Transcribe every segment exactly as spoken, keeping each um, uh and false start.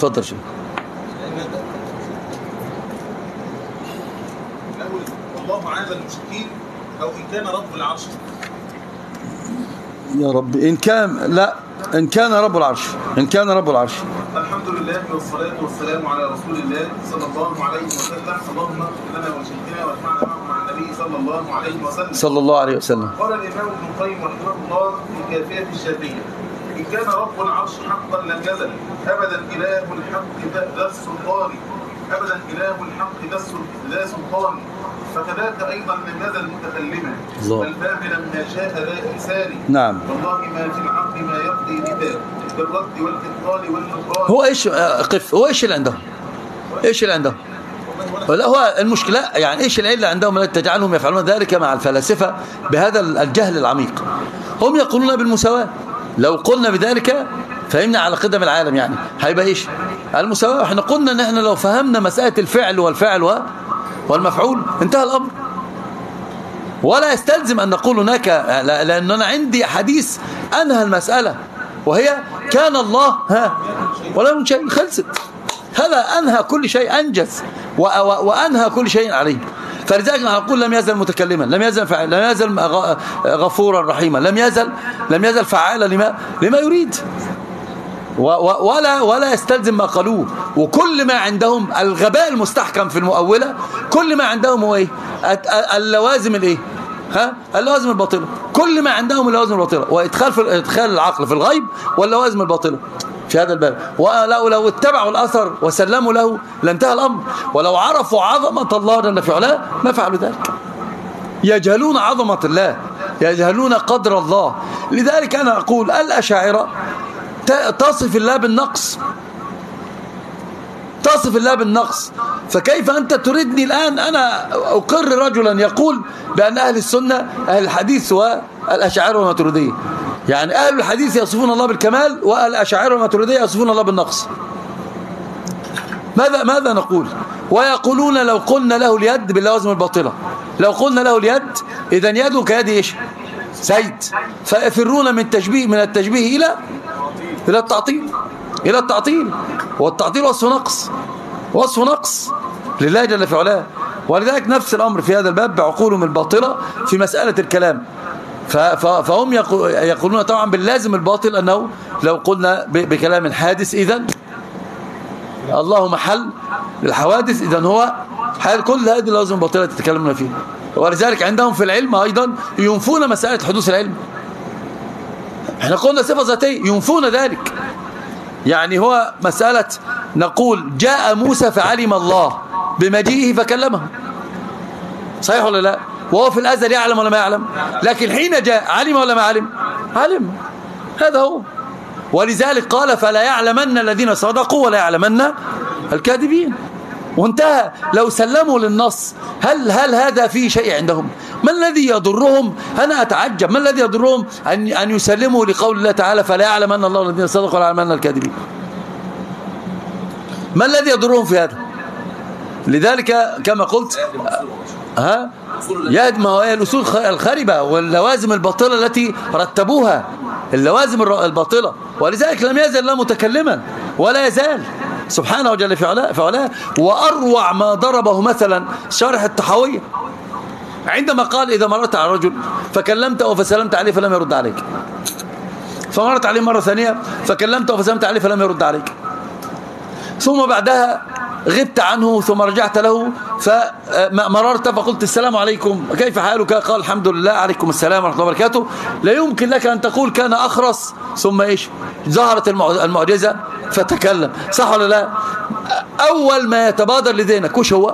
اتفضل شيخ. الله عز المشركين أو إن كان رب العرش. يا رب إن كان لا إن كان رب العرش إن كان رب العرش. الحمد لله والصلاة والسلام على رسول الله صلى الله عليه وسلم. اللهم اغفر لنا ولشيخنا واجمعنا معه مع النبي صلى الله عليه وسلم. صلى الله عليه وسلم. قال الإمام ابن القيم رحمه الله في كافية الشافعية: إن كان رب العرش حقا لم يزل أبدا إله الحق ذا السلطان أبدا إله الحق ذا سلطان، فكذاك أيضا لم يزل متكلما بل فاعلا ما شاء ذا إحسان. نعم. والله ما في العقل ما يقضي بذا بالرد والإبطال والنكران. هو إيش قف هو إيش اللي عندهم؟ إيش اللي عندهم؟ لا هو المشكلة يعني إيش العلة عندهم التي تجعلهم يفعلون ذلك مع الفلاسفة بهذا الجهل العميق؟ هم يقولون بالمساواة. لو قلنا بذلك فهمنا على قدم العالم، يعني هيبقى إيش المساواة. احنا قلنا ان احنا لو فهمنا مسألة الفعل والفعل والمفعول انتهى الأمر، ولا يستلزم أن نقول هناك، لأننا عندي حديث أنهى المسألة وهي كان الله ها ولا من شيء، خلصت. هذا أنهى كل شيء، أنجز وأنهى كل شيء عليه. فلذلك نقول لم يزل متكلما، لم يزل فعال، لم يزل غفورا رحيما، لم يزل لم يزل فعالا لما لما يريد، ولا ولا يستلزم ما قالوه. وكل ما عندهم الغباء المستحكم في المؤولة، كل ما عندهم هو ايه؟ اللوازم الايه؟ ها؟ اللوازم الباطلة. كل ما عندهم اللوازم الباطلة، وادخال في ادخال العقل في الغيب واللوازم الباطلة في هذا الباب. ولو لو اتبعوا الأثر وسلموا له لانتهى الأمر، ولو عرفوا عظمة الله جل في علاه ما فعلوا ذلك. يجهلون عظمة الله، يجهلون قدر الله. لذلك أنا أقول الأشاعرة تصف الله بالنقص، تصف الله بالنقص. فكيف أنت تريدني الآن أنا أقر رجلا يقول بأن أهل السنة أهل الحديث والأشاعرة والماتريدية، يعني أهل الحديث يصفون الله بالكمال والأشاعرة والماتريدية يصفون الله بالنقص. ماذا ماذا نقول؟ ويقولون لو قلنا له اليد باللوازم الباطلة، لو قلنا له اليد إذا يده كيد إيش؟ زيد. فيفرون من تشبيه من التشبيه إلى إلى التعطيل، إلى التعطيل. والتعطيل وصف نقص، وصف نقص لله جل في علاه. ولذلك نفس الأمر في هذا الباب بعقولهم الباطلة في مسألة الكلام. فهم يقولون طبعا باللازم الباطل أنه لو قلنا بكلام حادث إذن الله محل للحوادث، إذن هو حال كل هذه اللوازم الباطلة تتكلمون فيه. ولذلك عندهم في العلم أيضا ينفون مسألة حدوث العلم. احنا قلنا صفة ذاتية ينفون ذلك. يعني هو مسألة نقول جاء موسى فعلم الله بمجيئه فكلمه، صحيح ولا لا؟ وهو في الأزل يعلم ولا ما يعلم؟ لكن حين جاء علم ولا ما علم؟ علم. هذا هو. ولذلك قال فلا يعلمن الذين صدقوا ولا يعلمن الكاذبين، وانتهى. لو سلموا للنص هل هل هذا فيه شيء عندهم؟ ما الذي يضرهم؟ أنا أتعجب ما الذي يضرهم أن أن يسلموا لقول الله تعالى فلا يعلمن الله الذين صدقوا ولا يعلمن الكاذبين. ما الذي يضرهم في هذا؟ لذلك كما قلت ها يهدم هي الأصول الخاربة واللوازم الباطلة التي رتبوها، اللوازم الباطلة. ولذلك لم يزل لا متكلما ولا يزال سبحانه وجل في علاه. وأروع ما ضربه مثلا شارح الطحاوية عندما قال إذا مررت على رجل فكلمته فسلمت عليه فلم يرد عليك، فمرت عليه مرة ثانية فكلمته فسلمت عليه فلم يرد عليك، ثم بعدها غبت عنه ثم رجعت له فمررت فقلت السلام عليكم كيف حالك؟ قال الحمد لله عليكم السلام ورحمة الله وبركاته. لا يمكن لك أن تقول كان أخرس ثم إيش ظهرت المعجزة فتكلم، صح ولا لا؟ أول ما يتبادر لذهنك وش هو؟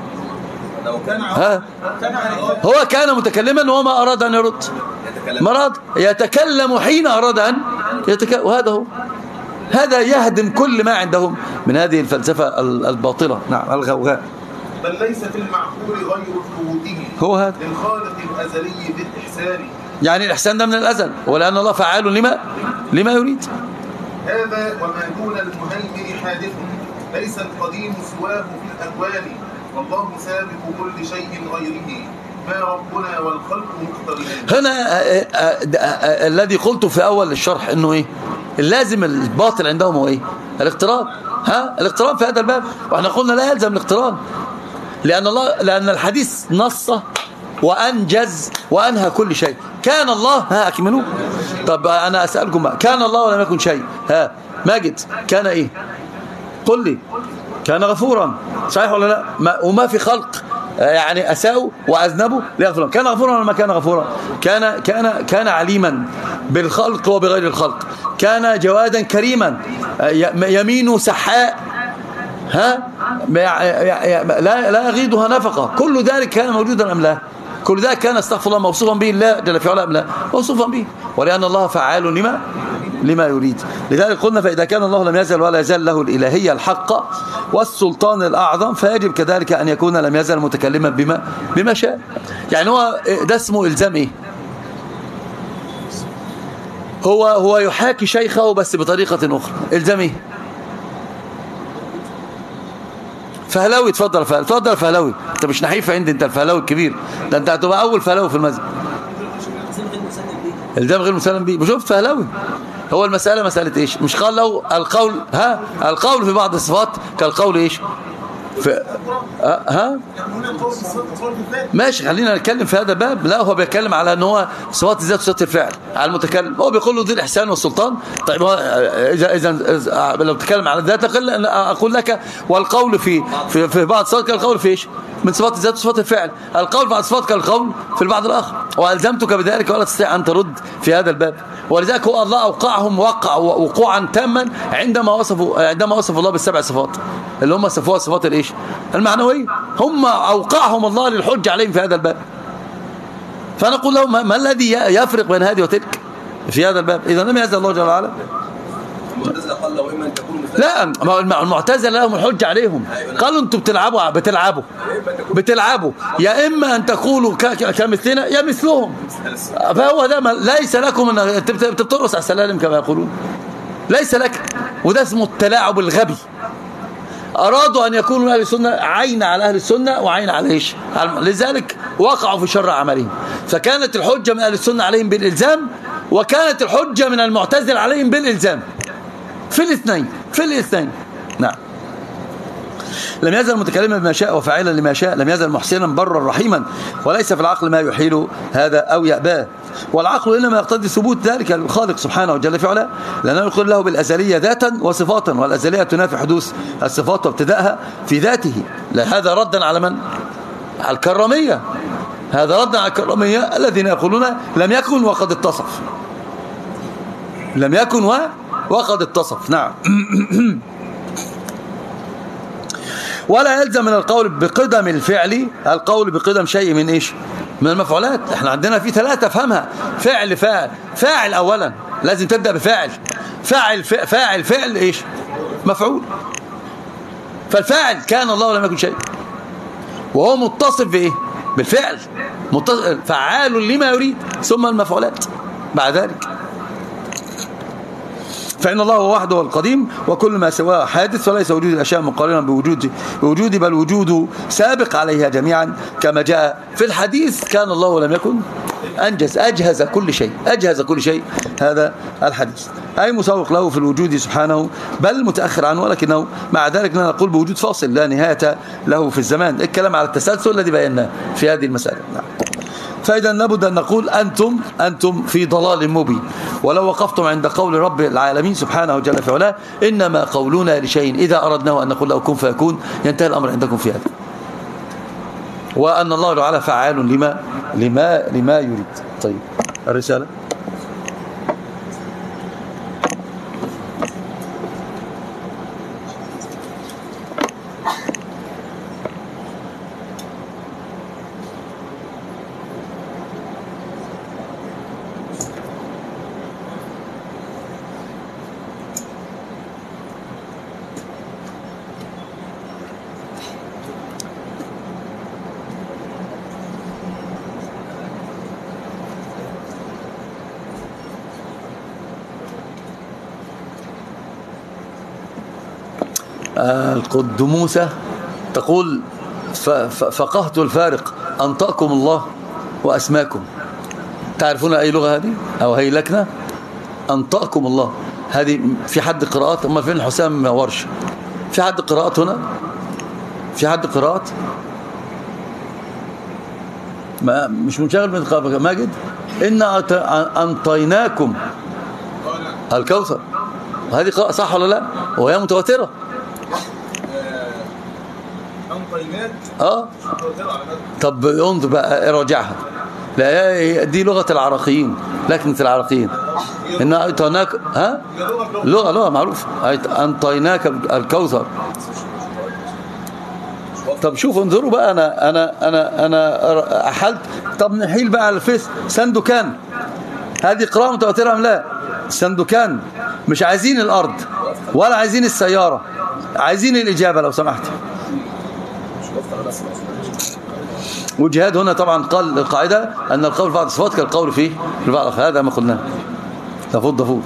ها؟ هو كان متكلما وما أراد أن يرد، مراد يتكلم حين أراد أن يتكلم، وهذا هو. هذا يهدم كل ما عندهم من هذه الفلسفة الباطلة. نعم الغوغاء. بل ليس في المعقول غير ثبوته هو هذا للخالق الأزلي بالإحسان. يعني الإحسان ده من الأزل، ولأن الله فعال لما لما يريد. هذا وما دون المهيمن حادث، ليس القديم سواه في الأكوان، والله سابق كل شيء غيره، ما ربنا والخلق مقترنان. هنا الذي قلته في أول الشرح إنه إيه اللازم الباطل عندهم هو إيه؟ الاقتراب. ها الاقتران في هذا الباب، واحنا قلنا لا يلزم الاقتران، لأن الله لأن الحديث نص وأنجز وأنهى كل شيء. كان الله، ها أكملوا. طب أنا أسألكم بقى، كان الله ولم يكن شيء، ها ماجد كان إيه؟ قل لي. كان غفورا، صحيح ولا لا؟ ما وما في خلق يعني أساءوا وأذنبوا ليغفر. كان غفورا ولا ما كان غفورا؟ كان كان كان عليما بالخلق وبغير الخلق، كان جوادا كريما، يمينه سحاء، ها لا لا يغيضها نفقه. كل ذلك كان موجودا أم لا؟ كل ذلك كان استغفر الله موصوفا به الله جل في علاه أم لا؟ موصوفا به، ولأن الله فعال لما لما يريد. لذلك قلنا فإذا كان الله لم يزل ولا يزال له الإلهية الحق والسلطان الأعظم، فيجب كذلك أن يكون لم يزل متكلما بما بما شاء. يعني هو ده اسمه إلزام إيه؟ هو هو يحاكي شيخه بس بطريقة أخرى. إلزام إيه؟ فهلاوي. اتفضل فهلاوي، اتفضل فهلاوي. انت مش نحيف عندي، انت الفهلاوي الكبير ده، انت هتبقى اول فهلاوي في المسجد. الزام غير مسلم به. شفت فهلاوي؟ هو المسألة مسألة ايش؟ مش قال له القول، ها القول في بعض الصفات كالقول ايش؟ في ها ماشي، خلينا نتكلم في هذا الباب. لا هو بيتكلم على ان هو صفات الذات وصفات الفعل على المتكلم. هو بيقول له ذي الاحسان والسلطان. طيب اذا اذا لو تتكلم على الذات اقول لك والقول في في, في بعض الصفات كالقول في ايش؟ من صفات الذات وصفات الفعل. القول في بعض الصفات كالقول في البعض الاخر، والزمتك بذلك ولا تستطيع ان ترد في هذا الباب. ولذلك هو الله اوقعهم وقع وقوعا تاما عندما وصفوا عندما وصفوا الله بالسبع صفات اللي هم صفوها صفات الايش؟ المعنويه. هم اوقعهم الله للحج عليهم في هذا الباب. فنقول لهم ما الذي يفرق بين هذه وتلك في هذا الباب؟ اذا لم يزل الله جل وعلا. لا المعتزله لهم الحج عليهم، قالوا انتم بتلعبوا بتلعبوا بتلعبوا يا اما ان تقولوا كمثلنا يا مثلهم. فهو ده ليس لكم ان انت بترقص على السلالم كما يقولون، ليس لك. وده اسمه التلاعب الغبي. أرادوا أن يكونوا أهل السنة عين على أهل السنة وعين على إيش؟ لذلك وقعوا في شر عملهم. فكانت الحجة من أهل السنة عليهم بالإلزام، وكانت الحجة من المعتزل عليهم بالإلزام. في الاثنين في الاثنين نعم. لم يزل متكلما بما شاء وفاعلا لما شاء، لم يزل محسنا برا رحيما، وليس في العقل ما يحيل هذا أو يأباه. والعقل إنما يقتضي ثبوت ذلك للخالق سبحانه وجل في علاه، لأنه يقول له بالأزلية ذاتا وصفاتا، والأزلية تنافي حدوث الصفات وابتداءها في ذاته. هذا ردا على من؟ على الكرامية. هذا ردا على الكرامية الذين يقولون لم يكن وقد اتصف، لم يكن وقد اتصف. نعم. ولا يلزم من القول بقدم الفعل القول بقدم شيء من ايش؟ من المفعولات. احنا عندنا في ثلاثة افهمها. فعل فاعل فاعل اولا لازم تبدأ بفاعل. فاعل فاعل فعل ايش؟ مفعول. فالفاعل كان الله ولم يكن شيء، وهو متصف بايه؟ بالفعل، متصف فعال لما يريد، ثم المفعولات بعد ذلك. فإن الله هو وحده القديم، وكل ما سواه حادث، وليس وجود الأشياء مقارنا بوجود بوجود بل وجود سابق عليها جميعا، كما جاء في الحديث كان الله ولم يكن أنجز أجهز كل شيء أجهز كل شيء. هذا الحديث أي مسوق له في الوجود سبحانه، بل متأخر عنه، ولكنه مع ذلك لا نقول بوجود فاصل لا نهاية له في الزمان. الكلام على التسلسل الذي بيناه في هذه المسألة. نعم. فإذا لابد أن نقول أنتم أنتم في ضلال مبين. ولو وقفتم عند قول رب العالمين سبحانه وجل في علاه إنما قولنا لشيء إذا أردناه أن نقول له كن فيكون، ينتهي الأمر عندكم في هذا. وأن الله تعالى فعال لما لما لما يريد. طيب الرسالة. القدموسة تقول فقهت الفارق أنطقكم الله وأسماكم. تعرفون أي لغة هذه أو هي لكنة؟ أنطقكم الله هذه في حد قراءات. أما فين حسام ورش في حد قراءات هنا؟ في حد قراءات؟ ما مش منشغل من قراءة ماجد. إنا أنطيناكم الكوثر، هذه قراءة صح ولا لا؟ وهي متواترة. أنطيناك اه طب انظر بقى راجعها، لا دي لغة العراقيين، لكنة العراقيين. إن أعطيناك ها لغة لغة معروفة، أنطيناك الكوثر. طب شوفوا انظروا بقى، أنا أنا أنا أنا أحلت. طب نحيل بقى على الفيس. سندكان، هذه قراءة متواترة أم لا؟ سندكان. مش عايزين الأرض ولا عايزين السيارة، عايزين الإجابة لو سمحت. وجهاد هنا طبعا قال القاعدة أن القول في بعض الصفات كالقول فيه في بعض، هذا ما قلناه. تفوت فوق.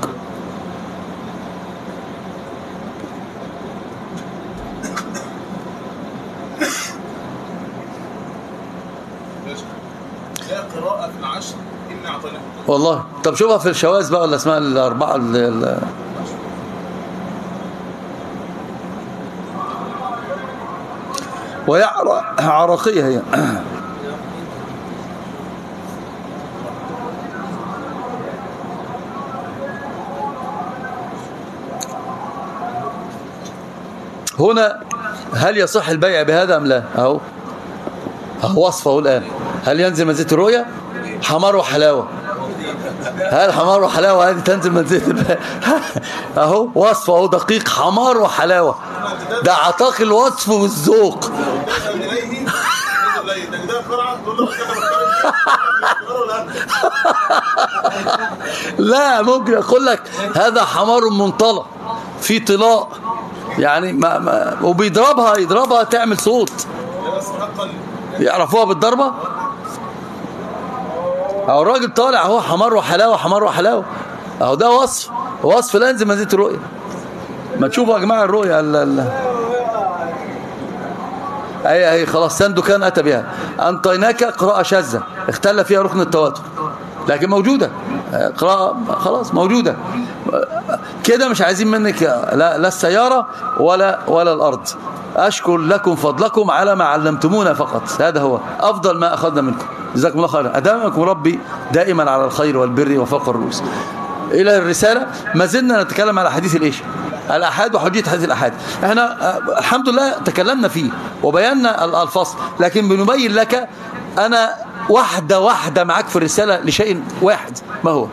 لا قراءة في العشر إن أعطيناك. والله طب شوفها في الشواذ بقى الأسماء الأربعة ال وهي عراقية هي. هنا هل يصح البيع بهذا أم لا؟ أهو أهو وصفه الآن. هل ينزل منزلة الرؤية؟ حمار وحلاوة. هل حمار وحلاوة هذه تنزل منزلة البيع؟ أهو وصفه أهو دقيق، حمار وحلاوة. ده عطاك الوصف والذوق. لا ممكن أقول لك هذا حمار منطلق في طلاء يعني ما ما وبيضربها يضربها تعمل صوت. يعرفوها بالضربة. أو الراجل طالع هو حمار وحلاوة حمار وحلاوة. أهو ده وصف وصف لا ينزل منزلة الرؤية. ما تشوفوا يا جماعة الرؤية ال ال أي أي خلاص. سندكان أتى بها. أنطيناك قراءة شاذة اختل فيها ركن التواتر، لكن موجودة قراءة خلاص موجودة كده. مش عايزين منك لا, لا السيارة ولا ولا الأرض. أشكر لكم فضلكم على ما علمتمونا فقط، هذا هو أفضل ما أخذنا منكم. جزاكم الله خيرا. أدامكم ربي دائما على الخير والبر وفوق الرؤوس. إلى الرسالة. ما زلنا نتكلم على حديث الإيش الأحاد وحجية حديث الأحاد. احنا الحمد لله تكلمنا فيه وبينا الفصل، لكن بنبين لك أنا واحدة واحدة معك في الرسالة لشيء واحد. ما هو؟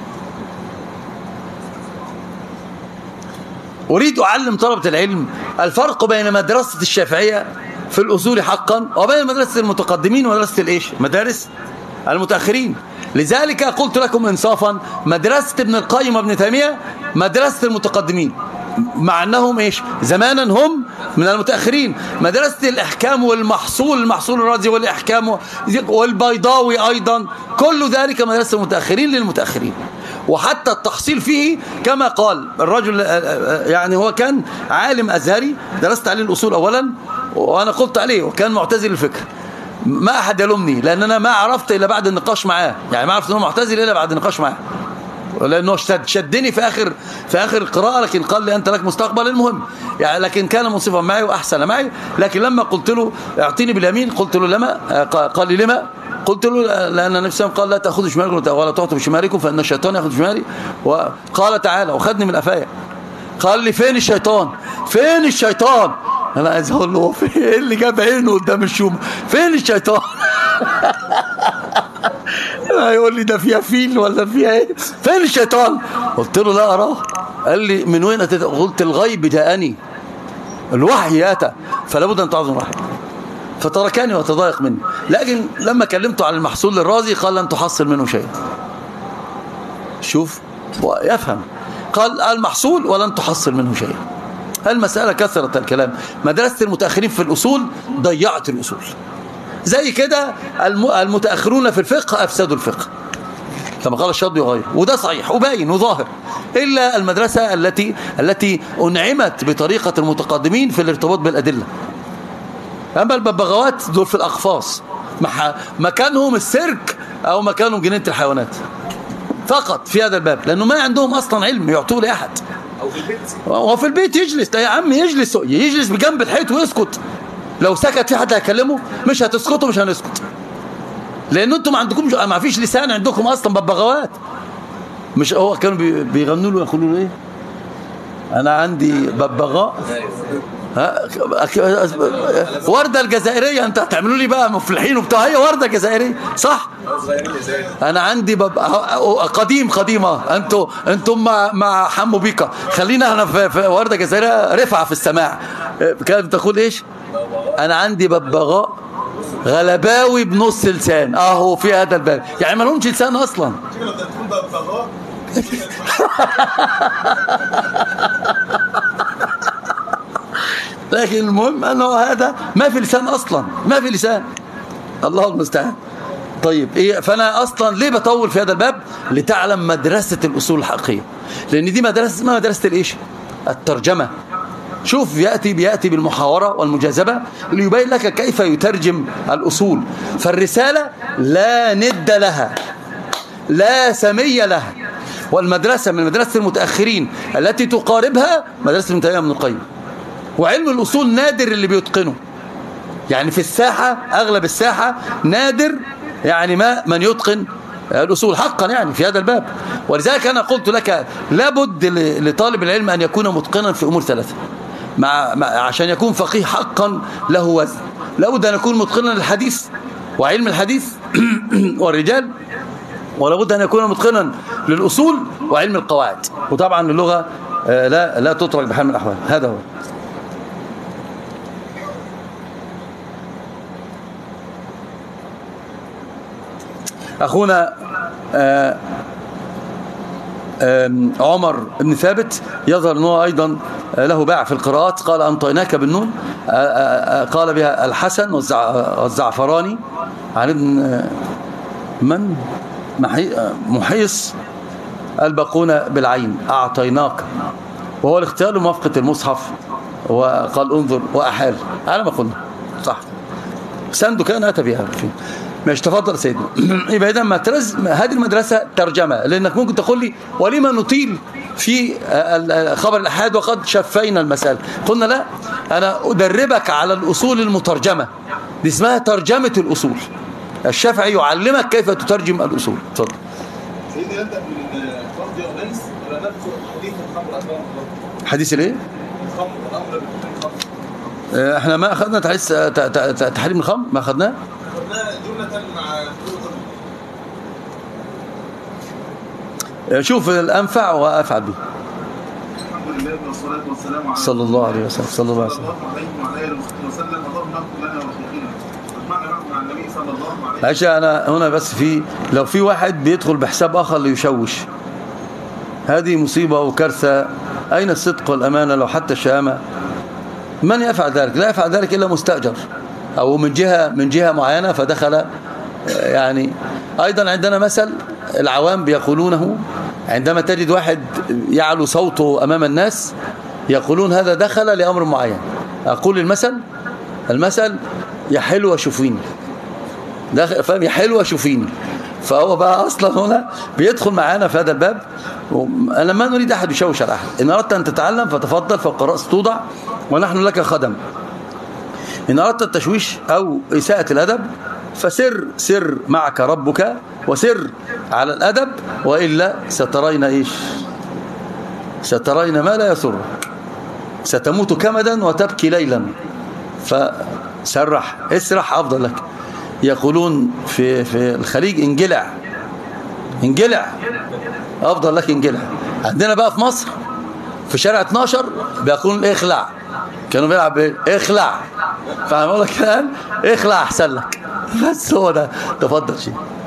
أريد أعلم طلبة العلم الفرق بين مدرسة الشافعية في الأصول حقا وبين مدرسة المتقدمين ومدرسة الإيش مدارس المتأخرين. لذلك قلت لكم إنصافا مدرسة ابن القيم وابن تيمية مدرسة المتقدمين، مع أنهم إيش زمانا هم من المتأخرين. مدرسة الإحكام والمحصول المحصول الرازي والإحكام والبيضاوي أيضا كل ذلك مدرسة المتأخرين للمتأخرين. وحتى التحصيل فيه كما قال الرجل يعني هو كان عالم أزهري درست عليه الأصول أولا وأنا قلت عليه وكان معتزل الفكر. ما أحد يلومني لأن أنا ما عرفت إلا بعد النقاش معاه، يعني ما عرفت أنه معتزل إلا بعد النقاش معاه، لأنه شد شدني في آخر في آخر القراءة، لكن قال لي أنت لك مستقبل المهم يعني، لكن كان منصفا معي وأحسن معي. لكن لما قلت له اعطيني باليمين قلت له لما، قال لي لما؟ قلت له لأن النبي صلى الله عليه وسلم قال لا تأخذوا شمالكم ولا تعطوا بشمالكم فإن الشيطان يأخذ شمالي. وقال تعالى وخدني من الأفاية قال لي فين الشيطان فين الشيطان. أنا عايز أقول له فين اللي جاب عينه قدام الشوم فين الشيطان. يقول لي ده فيها فيل ولا فيها ايه فين الشيطان. قلت له لا أراه. قال لي من وين أتت؟ قلت الغيب جاءني الوحي أتى فلا بد أن تعظم الوحي. فتركني وتضايق مني. لكن لما كلمته على المحصول الرازي قال لن تحصل منه شيء. شوف يفهم. قال المحصول ولن تحصل منه شيء. المسألة كثرة الكلام. مدرسة المتأخرين في الأصول ضيعت الأصول. زي كده المتأخرون في الفقه أفسدوا الفقه كما قال الشاطبي وغيره، وده صحيح وباين وظاهر. إلا المدرسة التي التي أنعمت بطريقة المتقدمين في الارتباط بالأدلة. أما الببغاوات دول في الأقفاص مكانهم السيرك أو مكانهم جنينة الحيوانات فقط في هذا الباب، لأنه ما عندهم أصلا علم يعطوه لأحد. هو في البيت يجلس يا عم، يجلس يجلس بجنب الحيط ويسكت. لو سكت في حد هيكلمه؟ مش هتسكتوا، مش هنسكت، لان انتم ما عندكمش، ما فيش لسان عندكم اصلا، ببغاوات. مش هو كانوا بيغنوا له يقولوا له ايه؟ انا عندي ببغاء. ها وردة الجزائرية، انت هتعملوا لي بقى مفلحين وبتاع، هي وردة جزائرية صح؟ انا عندي بب... قديم قديمة، انتوا انتم مع مع حمو بيكا، خلينا انا في, في وردة جزائرية رفعة في السماع. كانت تقول ايش؟ انا عندي ببغاء غلباوي بنص لسان، اهو في هذا الباب، يعني ما لهمش لسان اصلا. لكن المهم انه هذا ما في لسان اصلا، ما في لسان، الله المستعان. طيب ايه، فانا اصلا ليه بطول في هذا الباب؟ لتعلم مدرسة الاصول الحقيقية، لان دي مدرسة اسمها مدرسة الايش؟ الترجمة. شوف، يأتي بيأتي بالمحاورة والمجاذبة ليبين لك كيف يترجم الأصول. فالرسالة لا ند لها، لا سمي لها. والمدرسة من مدرسة المتأخرين التي تقاربها مدرسة ابن تيمية ابن القيم. وعلم الأصول نادر اللي بيتقنه، يعني في الساحة، أغلب الساحة نادر يعني ما من يتقن الأصول حقا يعني في هذا الباب. ولذلك أنا قلت لك لابد لطالب العلم أن يكون متقنا في أمور ثلاثة، مع عشان يكون فقيه حقا له وزن. لابد أن يكون متقنا للحديث وعلم الحديث والرجال، ولابد أن يكون متقنا للأصول وعلم القواعد. وطبعا اللغة لا لا تترك بحال من الأحوال. هذا هو. أخونا آآ آآ عمر بن ثابت يظهر أنه أيضا له باع في القراءات، قال أنطيناك بالنون، قال بها الحسن والزعفراني عن ابن من محيص، الباقون بالعين أعطيناك، وهو الاختيار موافقة المصحف، وقال انظر وأحال على ما قلنا صح. سنده كان أتى بها فيه. مش تفضل سيدنا. يبقى إذا هذه المدرسة ترجمة، لأنك ممكن تقول لي ولما نطيل في خبر الأحاد وقد شفينا المسألة؟ قلنا لا، أنا أدربك على الأصول المترجمة، دي اسمها ترجمة الأصول. الشافعي يعلمك كيف تترجم الأصول. تفضل سيدنا. نبدأ من فرض يا أنيس ولا نذكر حديث الخمر أكبر؟ حديث الإيه؟ الخمر، الأمر بالخمر. احنا ما أخذنا تحريم الخمر، ما أخذناه؟ شوف الأنفع وأفعل به. الحمد لله والصلاة والسلام على صلى الله عليه وسلم. صلى الله عليه وسلم. عشان أنا هنا بس في، لو في واحد بيدخل بحساب آخر ليشوش، هذه مصيبة وكارثة. أين الصدق والأمانة؟ لو حتى الشهامة، من يفعل ذلك؟ لا يفعل ذلك إلا مستأجر أو من جهة من جهة معينة فدخل. يعني أيضا عندنا مثل العوام بيقولونه عندما تجد واحد يعلو صوته أمام الناس، يقولون هذا دخل لأمر معين. أقول المثل المثل يا حلوة شوفيني، فاهم؟ يا حلوة شوفيني. فهو بقى أصلا هنا بيدخل معانا في هذا الباب. أنا ما نريد أحد يشوش على أحد. إن أردت أن تتعلم فتفضل، فوق رأس توضع ونحن لك خدم. إن أردت التشويش أو إساءة الأدب فسر سر معك ربك وسر على الأدب، وإلا سترين إيش؟ سترين ما لا يسرك، ستموت كمدا وتبكي ليلا. فسرح، اسرح أفضل لك. يقولون في في الخليج انجلع، انجلع أفضل لك، انجلع. عندنا بقى في مصر في شارع اتناشر بيقولون اخلع، كانوا بيلعب ايه؟ اخلع. فعمل لك الآن اخلع أحسن لك. بس هو ده. تفضل شيء.